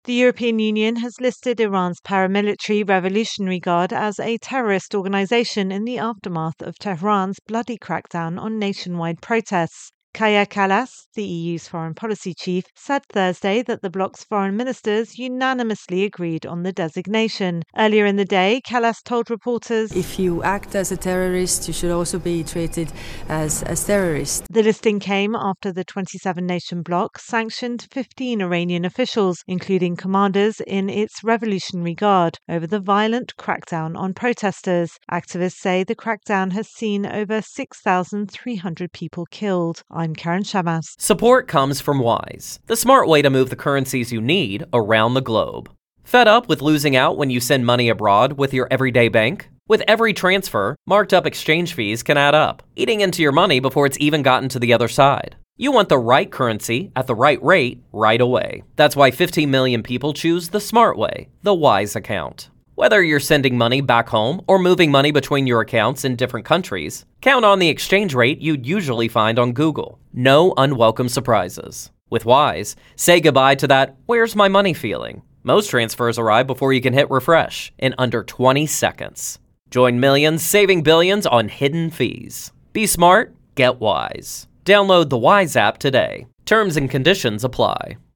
The European Union has listed Iran's paramilitary Revolutionary Guard as a terrorist organization in the aftermath of Tehran's bloody crackdown on nationwide protests. Kaja Kallas, the EU's foreign policy chief, said Thursday that the bloc's foreign ministers unanimously agreed on the designation. Earlier in the day, Kallas told reporters, "If you act as a terrorist, you should also be treated as terrorist." The listing came after the 27-nation bloc sanctioned 15 Iranian officials, including commanders in its Revolutionary Guard, over the violent crackdown on protesters. Activists say the crackdown has seen over 6,300 people killed. I'm Karen Shabazz. Support comes from Wise, the smart way to move the currencies you need around the globe. Fed up with losing out when you send money abroad with your everyday bank? With every transfer, marked up exchange fees can add up, eating into your money before it's even gotten to the other side. You want the right currency at the right rate right away. That's why 15 million people choose the smart way, the Wise account. Whether you're sending money back home or moving money between your accounts in different countries, count on the exchange rate you'd usually find on Google. No unwelcome surprises. With Wise, say goodbye to that "where's my money" feeling. Most transfers arrive before you can hit refresh in under 20 seconds. Join millions saving billions on hidden fees. Be smart, get Wise. Download the Wise app today. Terms and conditions apply.